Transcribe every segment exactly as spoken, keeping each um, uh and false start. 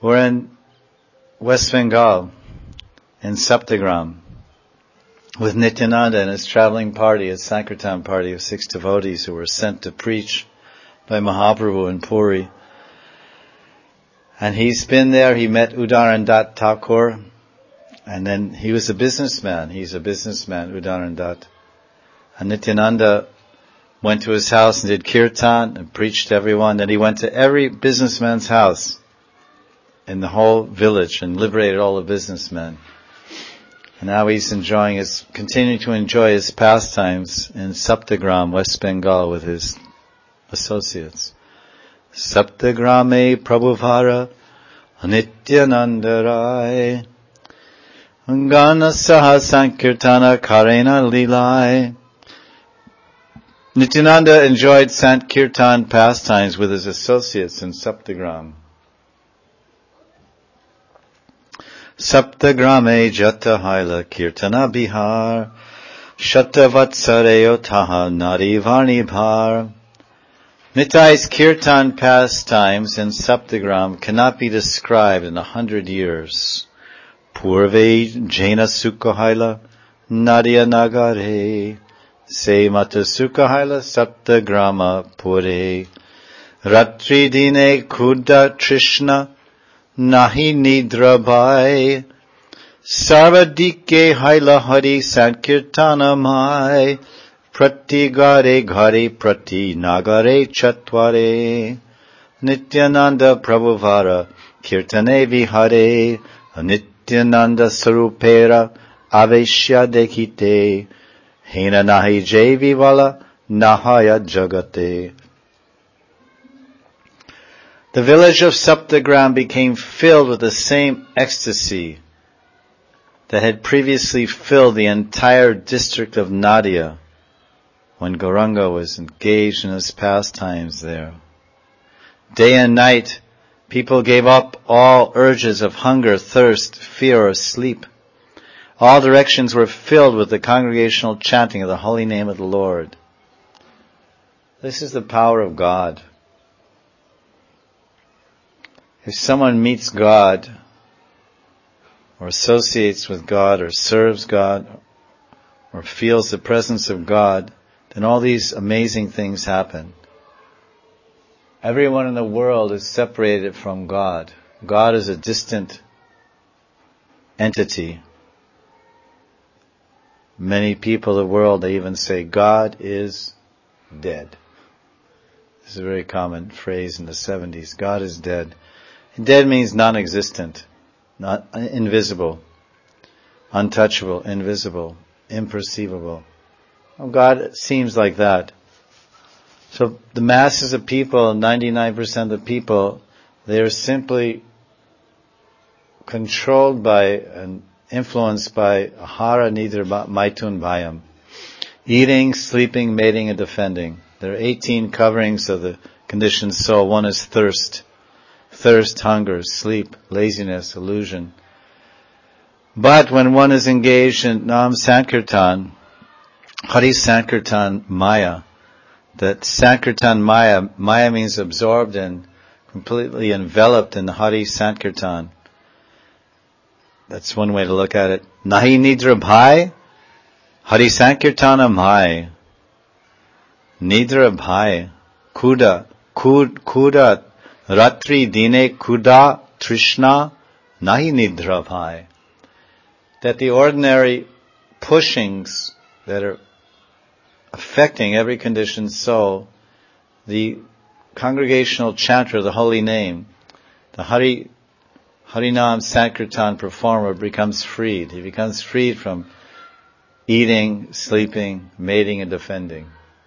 We're in West Bengal, in Saptagram, with Nityananda and his traveling party, his Sankirtan party of six devotees who were sent to preach by Mahaprabhu in Puri. And he's been there, he met Udarandat Thakur, and then he was a businessman, he's a businessman, Udarandat. And Nityananda went to his house and did kirtan and preached to everyone. Then he went to every businessman's house in the whole village and liberated all the businessmen. And now he's enjoying his, continuing to enjoy his pastimes in Saptagram, West Bengal, with his associates. Saptagrame Prabhuvara Nityananda Rai Gana Saha Sankirtana Karena Lilai. Nityananda enjoyed Sankirtan pastimes with his associates in Saptagram. Saptagrame Jatahaila Kirtana Bihar Shatavatsareo Taha Narivarni Bhar. Nitai's kirtan pastimes in Saptagram cannot be described in a hundred years. Purve Jaina Sukhaila Nadia Nagare Se Mata Sukhaila Saptagrama Pure Ratri Dine Kuda Trishna Nahi Nidra Bhai Sarvadike Haila Hari Sankirtana Mai Prati Gare Gare Prati Nagare Chatware Nityananda Prabhuvara Kirtane Vihare Nityananda Sarupera Aveshya Dekhite Hena Nahi Jai Vivala Nahaya Jagate. The village of Saptagram became filled with the same ecstasy that had previously filled the entire district of Nadia when Gauranga was engaged in his pastimes there. Day and night, people gave up all urges of hunger, thirst, fear, or sleep. All directions were filled with the congregational chanting of the holy name of the Lord. This is the power of God. If someone meets God, or associates with God, or serves God, or feels the presence of God, then all these amazing things happen. Everyone in the world is separated from God. God is a distant entity. Many people in the world, they even say, God is dead. This is a very common phrase in the seventies. God is dead. Dead means non-existent, not invisible, untouchable, invisible, imperceivable. Well, God seems like that. So the masses of people, ninety-nine percent of the people, they are simply controlled by and influenced by Ahara Nidra Maitun Bhayam. Eating, sleeping, mating, and defending. There are eighteen coverings of the conditioned soul. One is thirst. Thirst, hunger, sleep, laziness, illusion. But when one is engaged in Nam Sankirtan, Hari Sankirtan Maya, that Sankirtan Maya, Maya means absorbed and completely enveloped in the Hari Sankirtan. That's one way to look at it. Nahi Nidra Bhai, Hari Sankirtana Mai. Nidra Bhai, Kuda, Kud, Kuda, Ratri Dine Kuda Trishna Nahi Nidra Bhai. That the ordinary pushings that are affecting every conditioned soul, the congregational chanter of the holy name, the Hari Harinam Sankirtan performer becomes freed. He becomes freed from eating, sleeping, mating, and defending.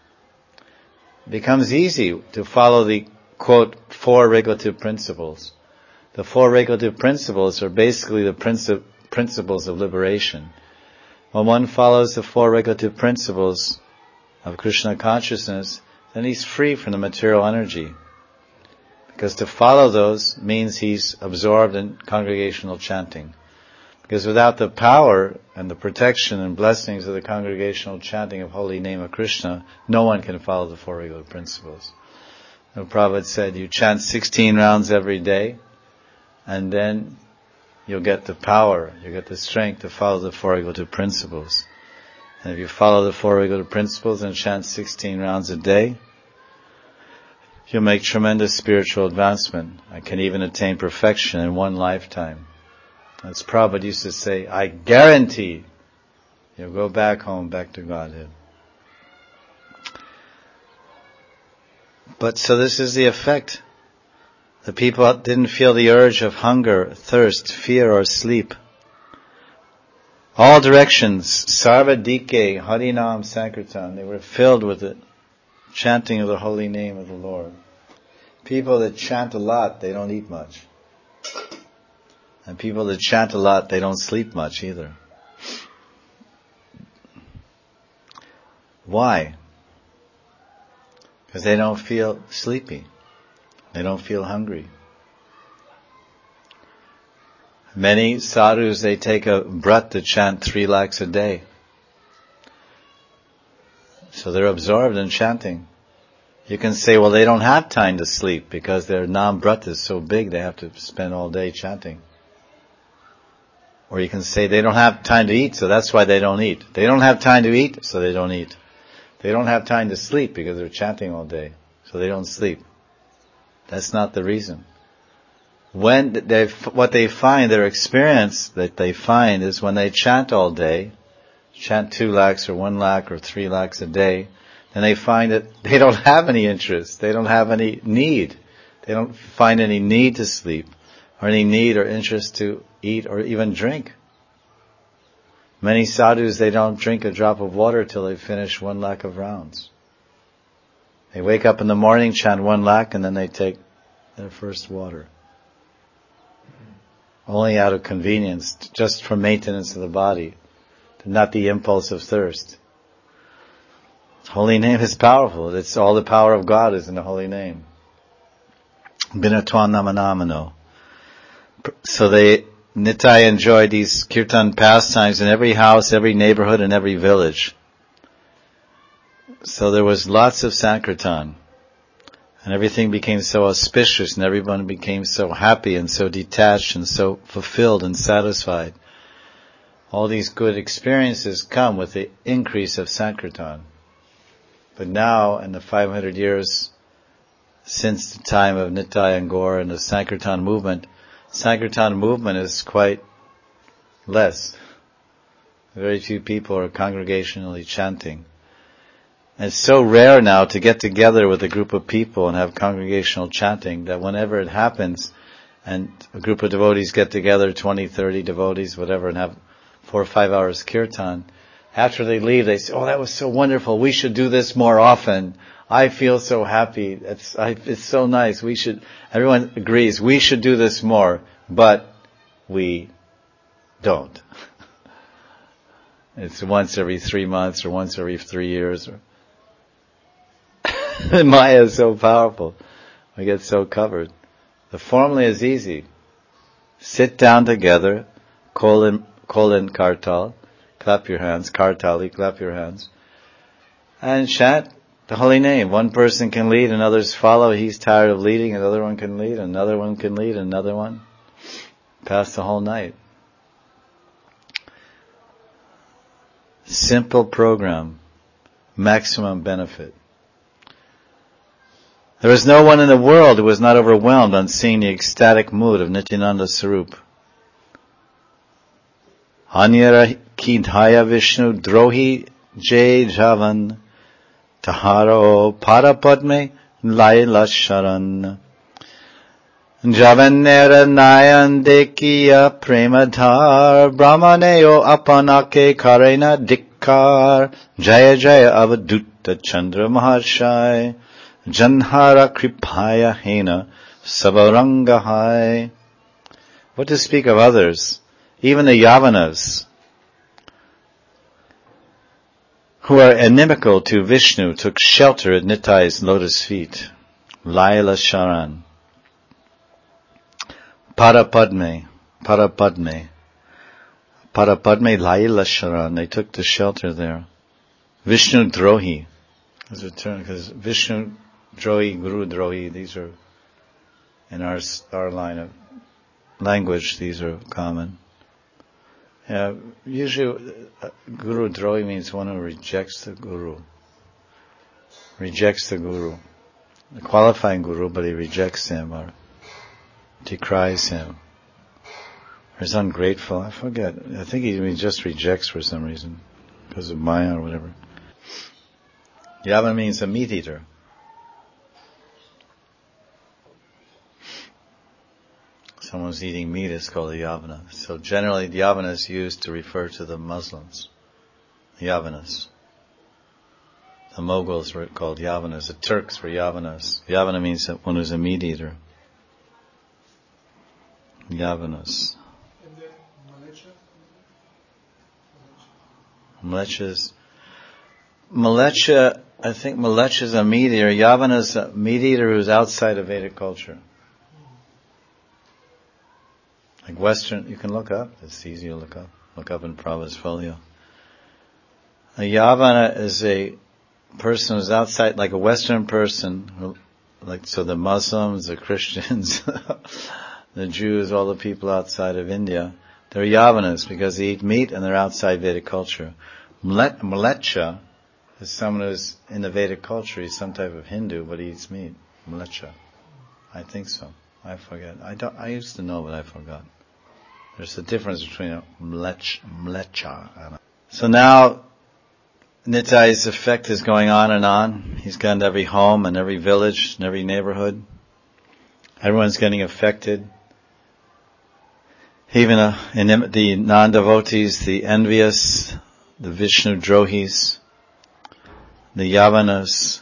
It becomes easy to follow the, quote, four regulative principles. The four regulative principles are basically the princip- principles of liberation. When one follows the four regulative principles of Krishna consciousness, then he's free from the material energy. Because to follow those means he's absorbed in congregational chanting. Because without the power and the protection and blessings of the congregational chanting of holy name of Krishna, no one can follow the four regulative principles. The Prabhupada said, you chant sixteen rounds every day, and then you'll get the power, you'll get the strength to follow the Four Equal Principles. And if you follow the Four Equal Principles and chant sixteen rounds a day, you'll make tremendous spiritual advancement. I can even attain perfection in one lifetime. As Prabhupada used to say, I guarantee you'll go back home, back to Godhead. But so this is the effect. The people didn't feel the urge of hunger, thirst, fear, or sleep. All directions, Sarva Dike, Harinam Sankirtan, they were filled with it, chanting of the holy name of the Lord. People that chant a lot, they don't eat much. And people that chant a lot, they don't sleep much either. Why? Because they don't feel sleepy. They don't feel hungry. Many sadhus, they take a brat to chant three lakhs a day. So they're absorbed in chanting. You can say, well, they don't have time to sleep because their nam-brat is so big they have to spend all day chanting. Or you can say they don't have time to eat, so that's why they don't eat. They don't have time to eat, so they don't eat. They don't have time to sleep because they're chanting all day, so they don't sleep. That's not the reason. When they, what they find, their experience that they find is when they chant all day, chant two lakhs or one lakh or three lakhs a day, then they find that they don't have any interest. They don't have any need. They don't find any need to sleep or any need or interest to eat or even drink. Many sadhus, they don't drink a drop of water till they finish one lakh of rounds. They wake up in the morning, chant one lakh, and then they take their first water. Only out of convenience, just for maintenance of the body, not the impulse of thirst. Holy name is powerful. It's all the power of God is in the holy name. Binatwan namanamano. So they, Nitai enjoyed these kirtan pastimes in every house, every neighborhood, and every village. So there was lots of Sankirtan. And everything became so auspicious and everyone became so happy and so detached and so fulfilled and satisfied. All these good experiences come with the increase of Sankirtan. But now, in the five hundred years since the time of Nitai and Gaur and the Sankirtan movement, Sankirtan movement is quite less. Very few people are congregationally chanting. And it's so rare now to get together with a group of people and have congregational chanting that whenever it happens and a group of devotees get together, twenty, thirty devotees, whatever, and have four or five hours kirtan, after they leave they say, oh, that was so wonderful, we should do this more often. I feel so happy, it's, I, it's so nice, we should, everyone agrees, we should do this more, but we don't. It's once every three months or once every three years or Maya is so powerful. We get so covered. The formula is easy. Sit down together, colon, colon kartal, clap your hands, kartali, clap your hands, and chant the holy name. One person can lead and others follow. He's tired of leading, another one can lead, another one can lead, another one. Pass the whole night. Simple program, maximum benefit. There is no one in the world who was not overwhelmed on seeing the ecstatic mood of Nityananda Sarup. Anyara ki dhaya Vishnu drohi jay javan taharo parapadme laila sharan javanera nayan dekiya premadhar brahmaneo apanake karena dikkar jaya jaya avadutta chandra maharshai Janhara kripaya hena savarangahai. What to speak of others? Even the Yavanas, who are inimical to Vishnu, took shelter at Nitai's lotus feet. Laila Sharan. Parapadme. Parapadme. Parapadme Laila Sharan. They took the shelter there. Vishnu Drohi. Is a term because Vishnu Drohi, Guru Drohi, these are in our our line of language, these are common. Yeah, usually, uh, Guru Drohi means one who rejects the Guru. Rejects the Guru. A qualifying Guru, but he rejects him or decries him. Or is ungrateful. I forget. I think he, he just rejects for some reason. Because of Maya or whatever. Yavana means a meat eater. Someone who's eating meat is called a Yavana. So generally, the Yavana is used to refer to the Muslims. Yavanas. The Mughals were called Yavanas. The Turks were Yavanas. Yavana means one who's a meat eater. Yavanas. And then Malecha? Malecha's, Malecha, I think Malecha is a meat eater. Yavana is a meat eater who's outside of Vedic culture. Like Western, you can look up. It's easy to look up. Look up in Prabhupada's folio. A Yavana is a person who's outside, like a Western person, who, like so the Muslims, the Christians, the Jews, all the people outside of India, they're Yavanas because they eat meat and they're outside Vedic culture. Malecha is someone who's in the Vedic culture. He's some type of Hindu, but he eats meat. Malecha. I think so. I forget. I don't. I used to know, but I forgot. There's a difference between a mlech, mlecha and a... So now, Nitai's effect is going on and on. He's gone to every home and every village and every neighborhood. Everyone's getting affected. Even uh, in the non-devotees, the envious, the Vishnu Drohis, the Yavanas,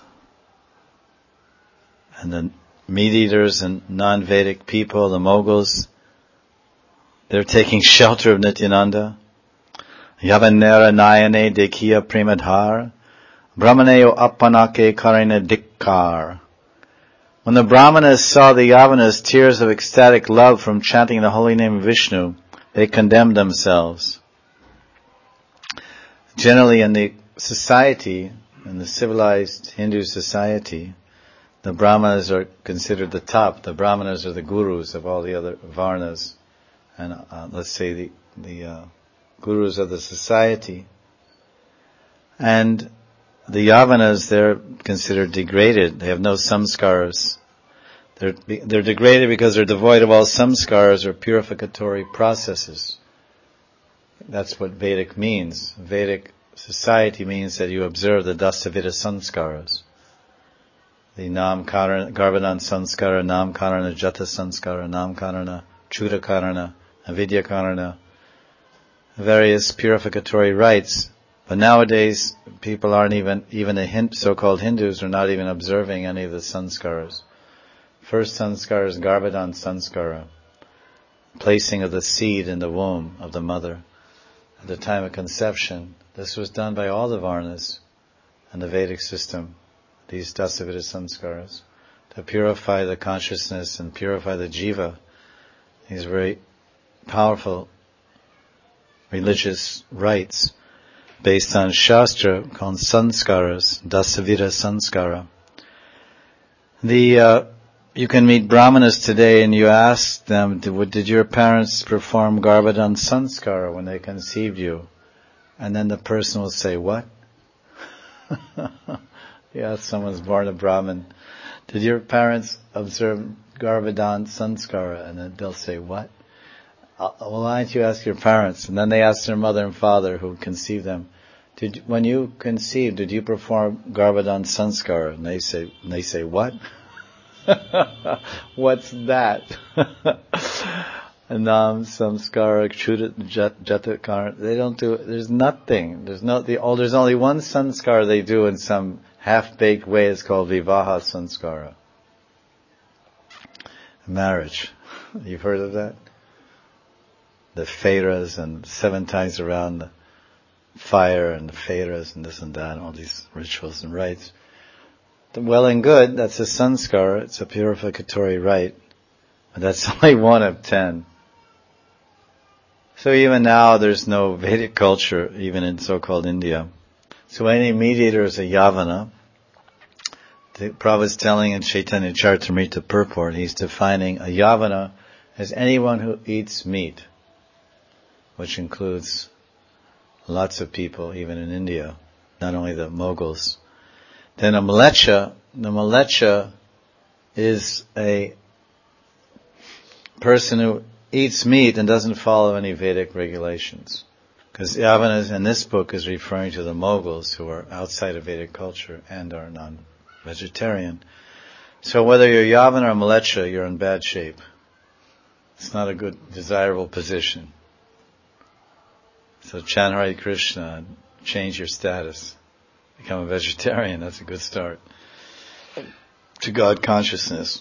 and the meat eaters and non-Vedic people, the Mughals, they're taking shelter of Nityananda. Yavanera nayane dekhiya premadhar, brahmaneo appanake karine dikkar. When the Brahmanas saw the Yavanas' tears of ecstatic love from chanting the holy name of Vishnu, they condemned themselves. Generally in the society, in the civilized Hindu society, the Brahmanas are considered the top. The Brahmanas are the gurus of all the other Varnas. And uh, let's say the, the uh, gurus of the society. And the Yavanas, they're considered degraded. They have no samskaras. They're, they're degraded because they're devoid of all samskaras or purificatory processes. That's what Vedic means. Vedic society means that you observe the Dasavita sanskaras. The Nam Karana, Garbhadan sanskara, Nam Karana, Jata sanskara, Nam Karana, Chuta Karana, Avidya Karana, various purificatory rites. But nowadays, people aren't even, even the Hind, so-called Hindus are not even observing any of the sanskaras. First sanskara is Garbhadan sanskara, placing of the seed in the womb of the mother. At the time of conception, this was done by all the Varnas and the Vedic system, these Dasavita sanskaras, to purify the consciousness and purify the jiva. These very powerful religious rites based on Shastra called sanskaras, Dasavita sanskara. The, uh, you can meet Brahmanas today and you ask them, did, did your parents perform Garbhadan sanskara when they conceived you? And then the person will say, what? Yeah, someone's born a Brahmin. Did your parents observe Garbhadan sanskara? And then they'll say, what? Uh, well, why don't you ask your parents? And then they ask their mother and father who conceived them, did, when you conceived, did you perform Garbhadan sanskara? And they say, and they say, what? What's that? Nam samskara, chuta, jata karana. They don't do, there's nothing. There's no, the, oh, there's only one sanskara they do in some half-baked way. It's called vivaha sanskara. Marriage. You've heard of that? The Feiras and seven times around the fire and the Feiras and this and that, and all these rituals and rites. Well and good, that's a sanskara, it's a purificatory rite, but that's only one of ten. So even now there's no Vedic culture, even in so-called India. So any mediator is a Yavana. The Prabhupada's telling in Chaitanya Charitamrita purport, he's defining a Yavana is anyone who eats meat, which includes lots of people, even in India, not only the Mughals. Then a mlecha, the mlecha is a person who eats meat and doesn't follow any Vedic regulations. Because Yavanas in this book is referring to the Mughals who are outside of Vedic culture and are non-vegetarian. So whether you're Yavana or mlecha, you're in bad shape. It's not a good, desirable position. So chant Hare Krishna and change your status. Become a vegetarian, that's a good start to God consciousness.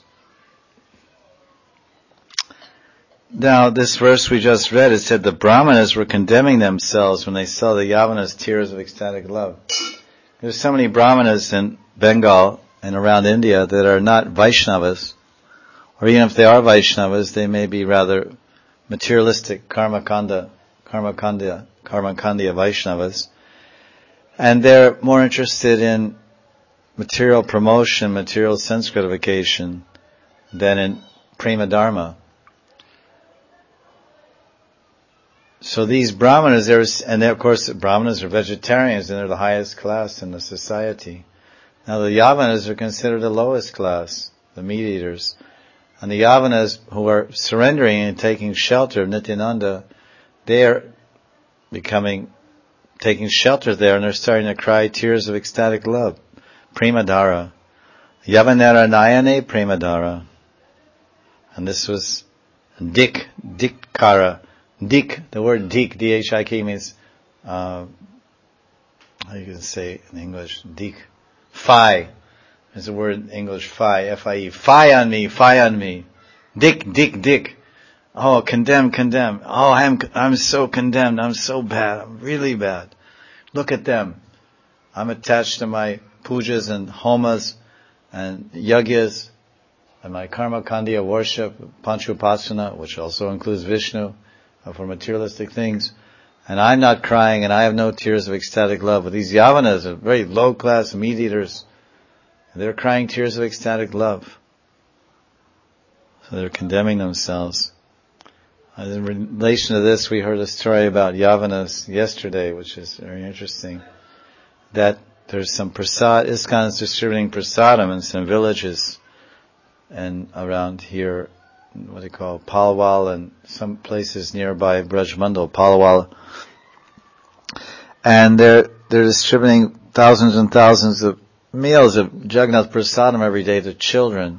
Now, this verse we just read, it said the Brahmanas were condemning themselves when they saw the Yavanas' tears of ecstatic love. There's so many Brahmanas in Bengal and around India that are not Vaishnavas, or even if they are Vaishnavas, they may be rather materialistic Karmakanda, Karmakanda, Karmakandiya Vaishnavas, and they're more interested in material promotion, material sense gratification, than in prema dharma. So these Brahmanas, there's, and they, of course, Brahmanas are vegetarians, and they're the highest class in the society. Now the Yavanas are considered the lowest class, the meat eaters. And the Yavanas who are surrendering and taking shelter of Nityananda, they are becoming, taking shelter there, and they're starting to cry tears of ecstatic love. Premadhara. Yavanara Nayane Premadhara. And this was Dik, Dikkara. Dik, the word dik, D H I K means, uh, how you can say in English, dik. Fie. There's a word in English, fie, F I E. Fie on me, fie on me. Dik, dik, dik. Oh, condemn, condemn. Oh, I'm, I'm so condemned. I'm so bad. I'm really bad. Look at them. I'm attached to my pujas and homas and yagyas and my karma kandiya worship, panchupasana, which also includes Vishnu, for materialistic things, and I'm not crying, and I have no tears of ecstatic love. But these Yavanas are very low-class meat eaters, and they're crying tears of ecstatic love. So they're condemning themselves. And in relation to this, we heard a story about Yavanas yesterday, which is very interesting, that there's some prasad, ISKCON is distributing prasadam in some villages and around here, what do you call, Palwal, and some places nearby Brajmandal, Palwal. And they're, they're distributing thousands and thousands of meals of Jagannath Prasadam every day to children.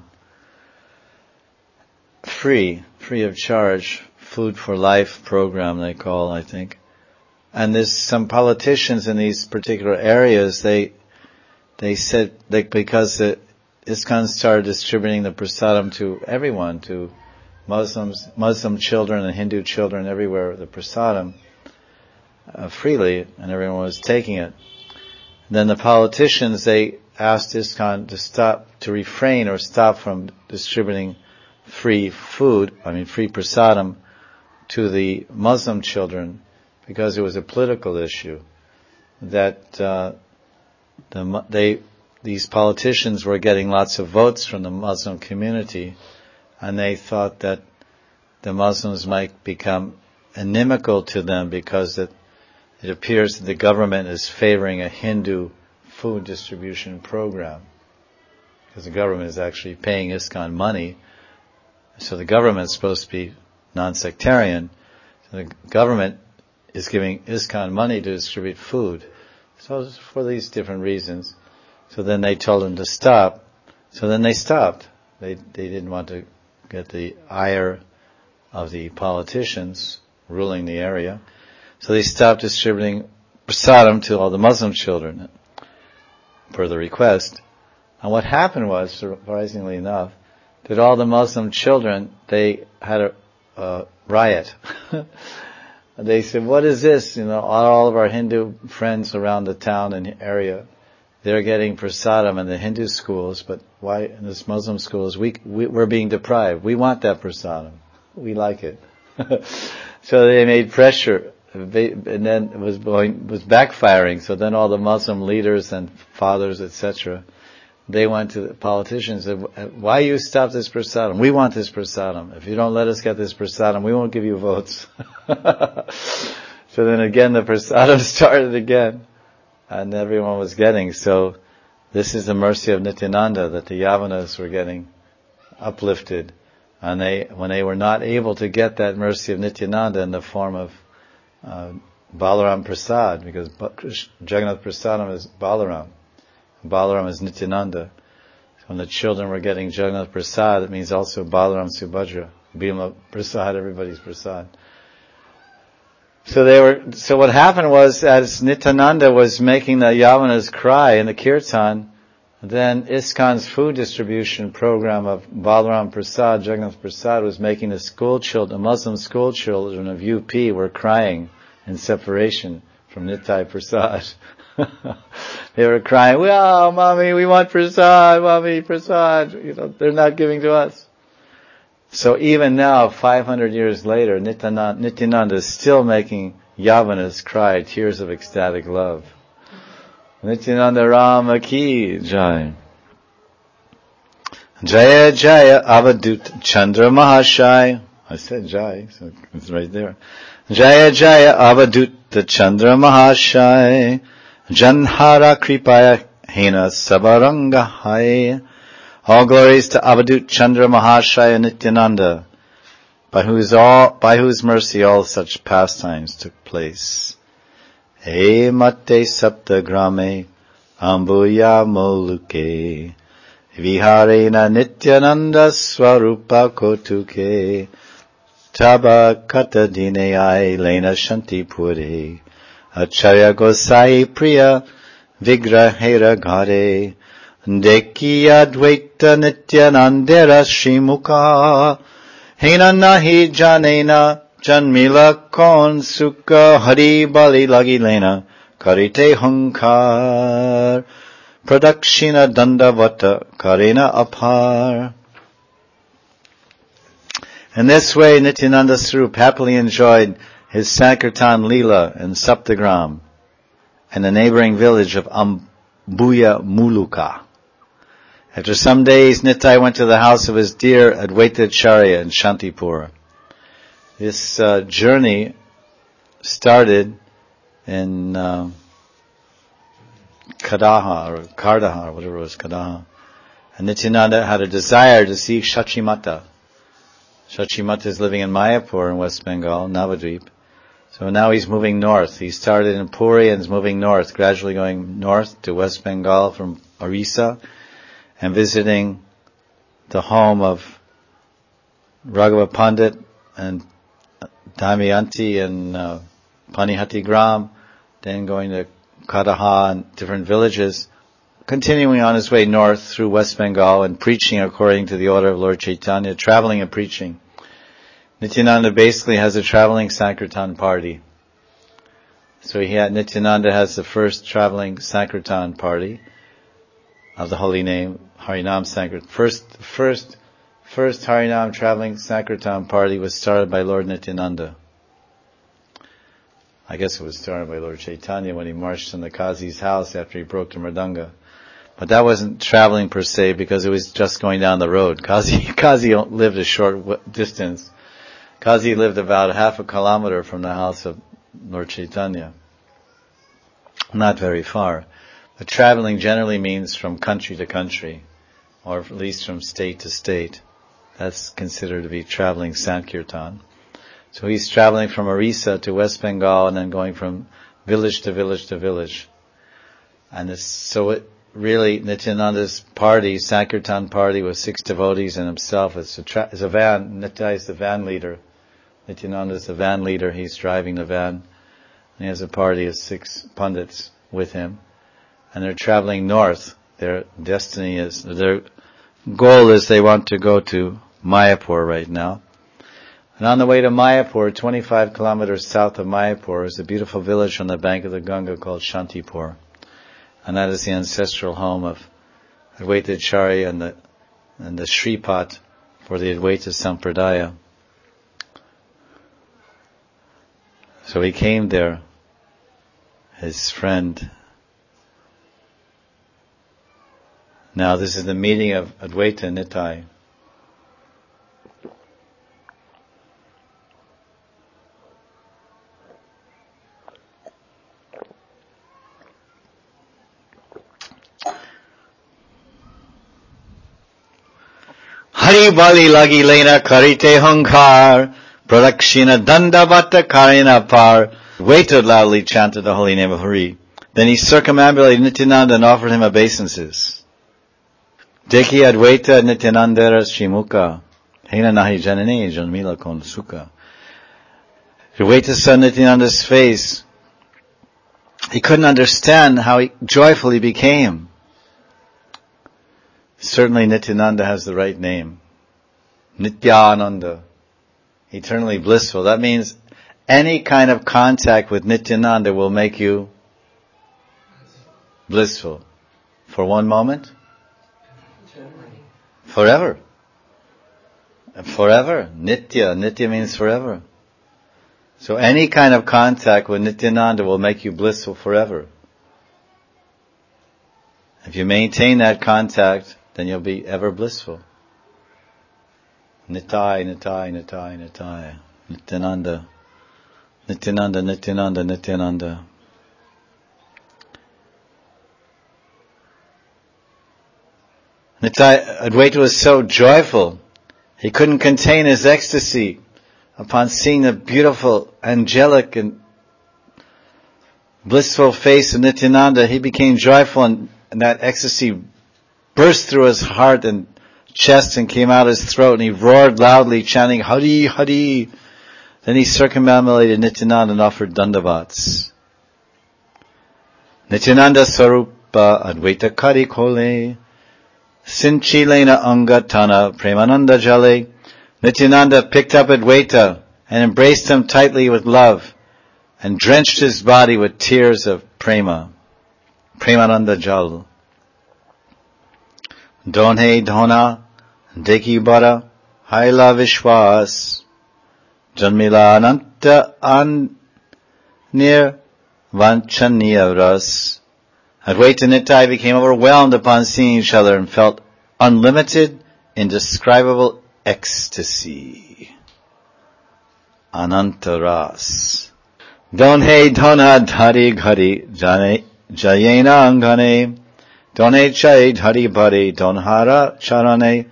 Free, free of charge. Food for Life program they call, I think. And there's some politicians in these particular areas, they, they said, like, because the ISKCON started distributing the prasadam to everyone, to Muslims, Muslim children and Hindu children everywhere, the prasadam, uh, freely, and everyone was taking it. And then the politicians, they asked ISKCON to stop, to refrain or stop from distributing free food, I mean free prasadam, to the Muslim children, because it was a political issue. That, uh, the, they, these politicians were getting lots of votes from the Muslim community, and they thought that the Muslims might become inimical to them because it, it appears that the government is favoring a Hindu food distribution program. Because the government is actually paying ISKCON money, so the government is supposed to be non-sectarian. So the government is giving ISKCON money to distribute food. So for these different reasons. So then they told them to stop. So then they stopped. They they didn't want to get the ire of the politicians ruling the area. So they stopped distributing prasadam to all the Muslim children per the request. And what happened was, surprisingly enough, that all the Muslim children, they had a, a riot. They said, what is this? You know, all of our Hindu friends around the town and area, they're getting prasadam in the Hindu schools, but why in this Muslim schools, we, we, we're being deprived. We want that prasadam. We like it. So they made pressure, and then it was going, was backfiring. So then all the Muslim leaders and fathers, et cetera, they went to the politicians and said, why you stop this prasadam? We want this prasadam. If you don't let us get this prasadam, we won't give you votes. So then again, the prasadam started again, and everyone was getting. So this is the mercy of Nityananda, that the Yavanas were getting uplifted, and they, when they were not able to get that mercy of Nityananda in the form of uh, Balaram Prasad, because Jagannath Prasadam is Balaram. Balaram is Nityananda. So when the children were getting Jagannath Prasad, it means also Balaram Subhadra. Bhima Prasad, everybody's Prasad. So they were, so what happened was, as Nityananda was making the Yavanas cry in the Kirtan, then ISKCON's food distribution program of Balaram Prasad, Jagannath Prasad, was making the school children, the Muslim school children of U P were crying in separation from Nitai Prasad. They were crying, "Wow, mommy, we want prasad, mommy, prasad." You know, they're not giving to us. So even now, five hundred years later, Nityananda, Nityananda is still making Yavanas cry tears of ecstatic love. Nityananda Rama ki jai. Jaya Jaya Avadut Chandra Mahashai. I said Jai, so it's right there. Jaya Jaya Avadut Chandra Mahashai. Janhara Kripaya Hena Sabaranga Hai. All glories to Avadut Chandra Mahashaya Nityananda, by whose all, by whose mercy all such pastimes took place. He mate saptagrame ambuya moluke viharena Nityananda swarupa kotuke taba kata dineyai lena shanti pure acharya gosai priya vigrahera ghare Dekiya dvaita nityanandera shrimukha hena nahi janena janmila kon sukha hari bali lagi lena karite hunkar pradakshina dandavata karena apar. In this way, Nityananda Swarup happily enjoyed his Sankirtan Leela in Saptagram and the neighboring village of Ambuya Muluka. After some days, Nitai went to the house of his dear Advaitacharya in Shantipur. This uh, journey started in uh, Kadaha, or Kardaha, or whatever it was, Kadaha. And Nityananda had a desire to see Shachimata. Shachimata is living in Mayapur in West Bengal, Navadvip. So now he's moving north. He started in Puri and is moving north, gradually going north to West Bengal from Orissa, and visiting the home of Raghava Pandit and Damayanti and uh, Panihati Gram, then going to Kadaha and different villages, continuing on his way north through West Bengal and preaching according to the order of Lord Chaitanya, traveling and preaching. Nityananda basically has a traveling Sankirtan party. So he had, Nityananda has the first traveling Sankirtan party of the holy name, Harinam Sankirtan. First, first, first Harinam traveling Sankirtan party was started by Lord Nityananda. I guess it was started by Lord Chaitanya when he marched in the Qazi's house after he broke the Mridanga. But that wasn't traveling per se, because it was just going down the road. Qazi, Qazi lived a short distance. Qazi lived about half a kilometer from the house of Lord Chaitanya. Not very far. But traveling generally means from country to country, or at least from state to state. That's considered to be traveling Sankirtan. So he's traveling from Orissa to West Bengal and then going from village to village to village. And this, so it really, Nityananda's party, Sankirtan party, with six devotees and himself. It's a, tra- it's a van. Nitya is the van leader. Nityananda is the van leader. He's driving the van. And he has a party of six pundits with him. And they're traveling north. Their destiny is, their goal is they want to go to Mayapur right now. And on the way to Mayapur, twenty-five kilometers south of Mayapur, is a beautiful village on the bank of the Ganga called Shantipur. And that is the ancestral home of Advaitacharya and the, and the Shripat for the Advaita Sampradaya. So he came there, his friend Now this is the meeting of Advaita Nitai. Hari bali lagi lena karite hunkar, pradakshina dandavata karina par. Advaita loudly chanted the holy name of Hari. Then he circumambulated Nityananda and offered him obeisances. Deki Advaita Nityanandara Shrimukha, Hena nahi janane janmila kon sukha. Advaita saw Nityananda's face. He couldn't understand how he joyful he became. Certainly Nityananda has the right name. Nityananda. Eternally blissful. That means any kind of contact with Nityananda will make you blissful. For one moment? Forever. Forever. Nitya. Nitya means forever. So any kind of contact with Nityananda will make you blissful forever. If you maintain that contact, then you'll be ever blissful. Nitai, Nitai, Nitai, Nitai. Nityananda. Nityananda, Nityananda, Nityananda. Nitai, Advaita was so joyful, he couldn't contain his ecstasy upon seeing the beautiful, angelic and blissful face of Nityananda. He became joyful, and, and that ecstasy burst through his heart and chest and came out his throat, and he roared loudly, chanting Hari, Hari. Then he circumambulated Nityananda and offered dandavats. Nityananda Sarupa Advaita Kari Kole Sinchilena Angatana Premananda Jale. Nityananda picked up Advaita and embraced him tightly with love and drenched his body with tears of prema. Premananda Jal. Donhe Dhona Deki Bara Haila Vishwas Janmila Ananta An Nir Vanchaniya Ras. Advaita and Nitai became overwhelmed upon seeing each other and felt unlimited, indescribable ecstasy. Anantaras. Donhe Dhona Dhari Ghari Jayena Angane Donhe Chay Dhari Bari Donhara Charane.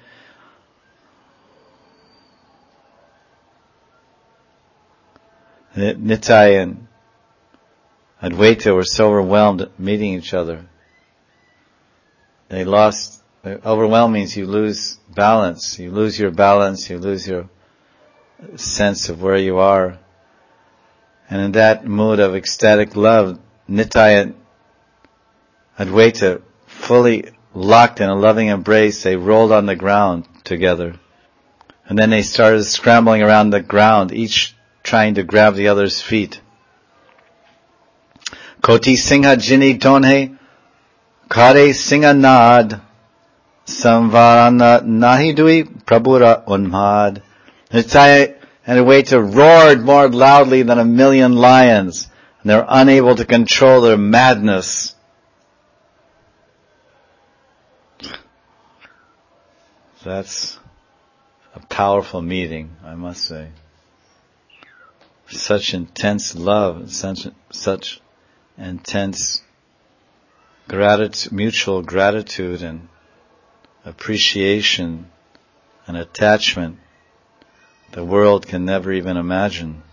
Nitai and Advaita were so overwhelmed at meeting each other. They lost, overwhelmed means you lose balance. You lose your balance, you lose your sense of where you are. And in that mood of ecstatic love, Nitai and Advaita, fully locked in a loving embrace, they rolled on the ground together. And then they started scrambling around the ground, each trying to grab the other's feet. Koti Singha Jini Donhe Kare Singha Nad Samvarana Nahidui Prabhura Unmad. Nitai and Advaita roared more loudly than a million lions, and they were unable to control their madness. That's a powerful meeting, I must say. Such intense love, such such intense gratitude, mutual gratitude and appreciation and attachment the world can never even imagine.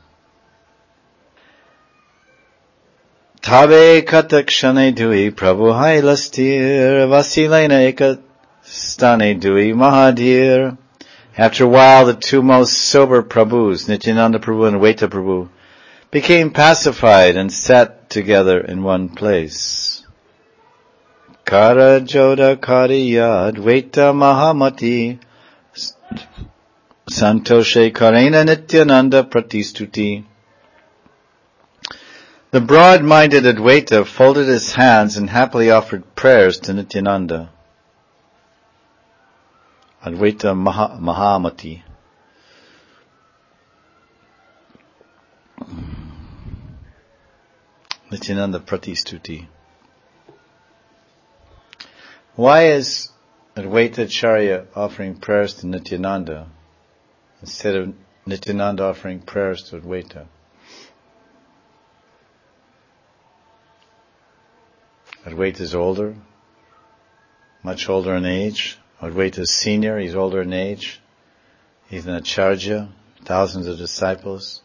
Tabe katakshane dui prabhu hailastir vasilena ekastane dui mahadir. After a while, the two most sober Prabhus, Nityananda Prabhu and Advaita Prabhu, became pacified and sat together in one place. Kara Joda Kariya Advaita Mahamati Santoshe Karena Nityananda Pratistuti. The broad-minded Advaita folded his hands and happily offered prayers to Nityananda. Advaita Maha, Mahamati. Nityananda Pratistuti. Why is Advaita Acharya offering prayers to Nityananda instead of Nityananda offering prayers to Advaita. Advaita is older, much older in age. Advaita is senior, he's older in age. He's an Acharya, thousands of disciples.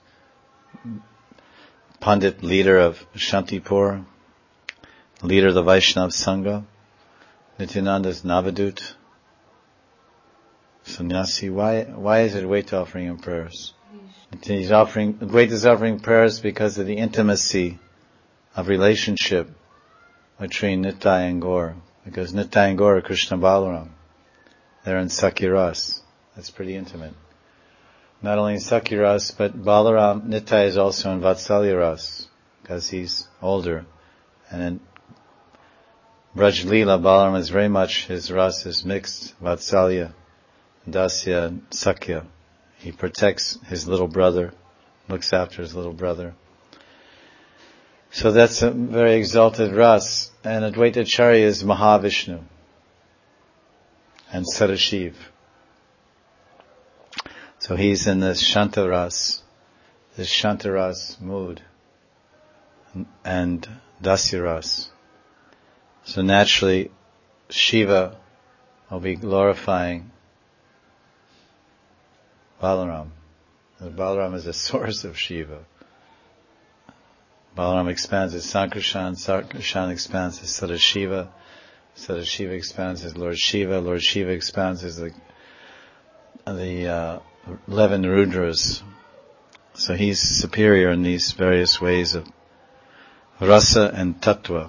Pandit, leader of Shantipur, leader of the Vaishnava Sangha. Nityananda is Navadut, sannyasi. Why, why is Advaita offering him prayers? He's offering, Advaita is offering prayers because of the intimacy of relationship between Nitai and Gaur. Because Nitai and Gaur are Krishna Balaram. They're in Sakhiras. That's pretty intimate. Not only in Sakhiras, but Balaram, Nitai is also in Vatsalya Ras, because he's older. And in Braj Leela, Balaram is very much, his ras is mixed, Vatsalya, Dasya, and Sakhya. He protects his little brother, looks after his little brother. So that's a very exalted ras. And Advaita Acharya is Mahavishnu and Sadashiv. So he's in this Shanta ras, this Shanta ras mood, and Dasya ras. So naturally, Shiva will be glorifying Balaram. Balaram is the source of Shiva. Balaram expands his Sankarshan, Sankarshan expands his Sadashiva, Sadashiva expands his Lord Shiva, Lord Shiva expands his the, the uh, eleven Rudras. So he's superior in these various ways of rasa and tattva.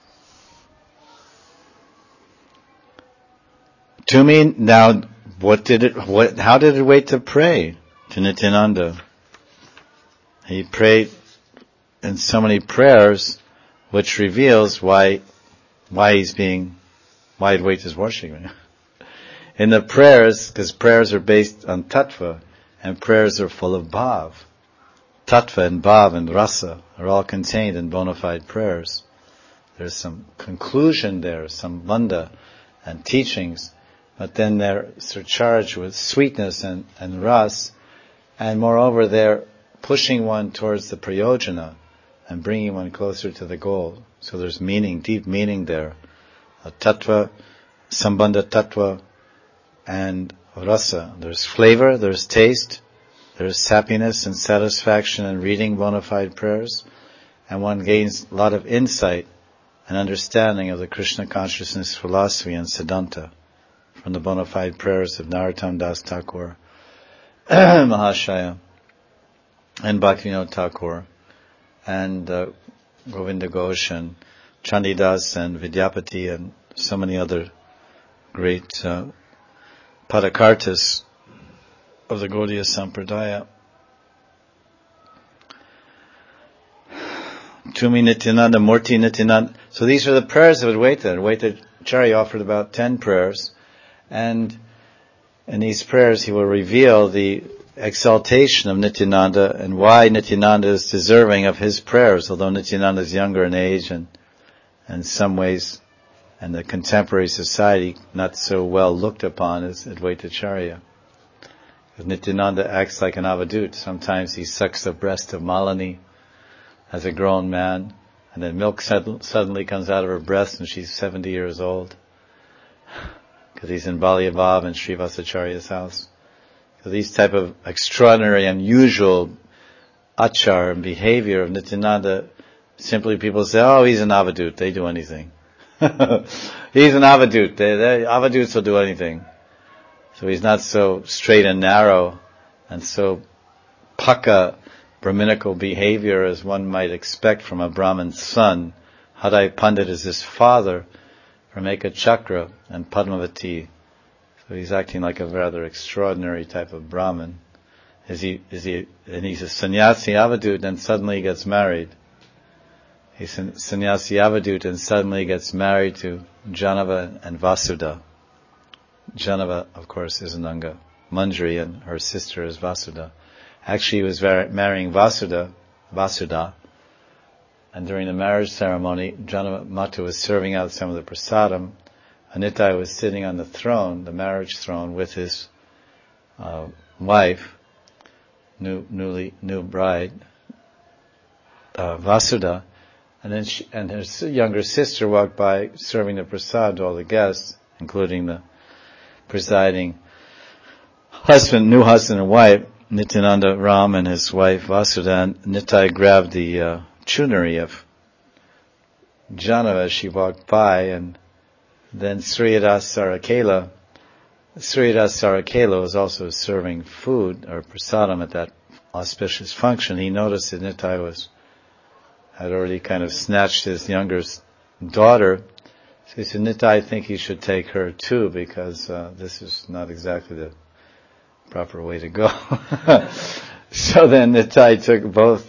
To me, now, what did it, what, how did it wait to pray to Nityananda? He prayed in so many prayers, which reveals why, why he's being, why Advaita is worshiping. In the prayers, because prayers are based on tattva, and prayers are full of bhav. Tattva and bhav and rasa are all contained in bona fide prayers. There's some conclusion there, some manda and teachings, but then they're surcharged with sweetness and, and ras, and moreover they're pushing one towards the prayojana and bringing one closer to the goal. So there's meaning, deep meaning there. A tattva, sambandha tattva, and rasa. There's flavor, there's taste, there's happiness and satisfaction in reading bona fide prayers, and one gains a lot of insight and understanding of the Krishna consciousness philosophy and Siddhanta from the bona fide prayers of Narottam Das Thakur, Mahashaya, and Bhaktivinoda Thakur, and uh, Govinda Ghosh, and Chandidas, and Vidyapati, and so many other great uh, Padakartas of the Gaudiya Sampradaya. Tumi Nityananda, Murti Nityananda. So these are the prayers of Advaita. Advaita Acharya offered about ten prayers, and in these prayers he will reveal the exaltation of Nityananda and why Nityananda is deserving of his prayers, although Nityananda is younger in age and in some ways in the contemporary society not so well looked upon as Advaita Acharya. Nityananda acts like an avadut. Sometimes he sucks the breast of Malini as a grown man, and then milk sud- suddenly comes out of her breast and she's seventy years old. Because he's in Balyavav in Srivasacharya's house. So these type of extraordinary, unusual achar and behavior of Nityananda, simply people say, oh, he's an avadut, they do anything. He's an avadut, they, they, avaduts will do anything. So he's not so straight and narrow and so paka Brahminical behavior as one might expect from a Brahmin's son. Hadai Pandit is his father from Eka Chakra and Padmavati. So he's acting like a rather extraordinary type of Brahmin. Is he, is he, and he's a sannyasi avadut and suddenly he gets married. He's a sannyasi avadut and suddenly gets married to Janava and Vasudha. Janava, of course, is Ananga Manjari, and her sister is Vasudha. Actually, he was var- marrying Vasudha, Vasudha, and during the marriage ceremony, Janava Mata was serving out some of the prasadam Nitai was sitting on the throne, the marriage throne, with his uh, wife, new, newly, new bride, uh, Vasudha, and then she, and her younger sister walked by serving the prasad to all the guests, including the presiding husband, new husband and wife, Nityananda Ram and his wife Vasudha. And Nitai grabbed the uh, chunari of Janava as she walked by, and then Sriyadas Sarakela, Sriyadas Sarakela was also serving food or prasadam at that auspicious function. He noticed that Nitai was had already kind of snatched his younger daughter. So he said, Nitai, I think you should take her too, because uh, this is not exactly the proper way to go. So then Nitai took both.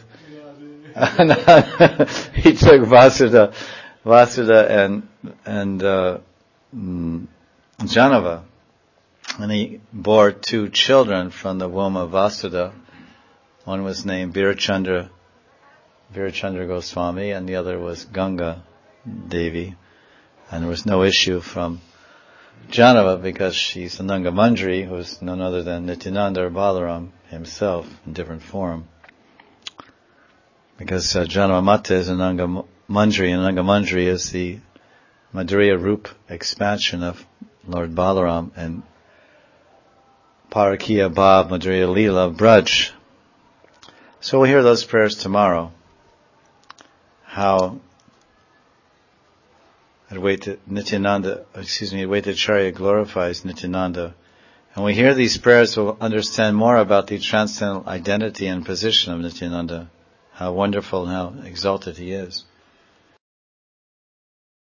He took Vasudha, Vasudha and and uh, Janava, and he bore two children from the womb of Vasudha. One was named Virachandra, Virachandra Goswami, and the other was Ganga Devi. And there was no issue from Janava because she's Ananga Manjari, who's none other than Nityananda or Balaram himself in different form. Because uh, Janava Mata is Ananga Manjari, and Ananga Manjari is the Madhurya Roop expansion of Lord Balaram and Parakiya Bhav Madhurya Leela Braj. So we'll hear those prayers tomorrow. How Advaita Nityananda, excuse me, Advaita Acharya glorifies Nityananda. And we hear these prayers, we'll understand more about the transcendental identity and position of Nityananda. How wonderful and how exalted he is.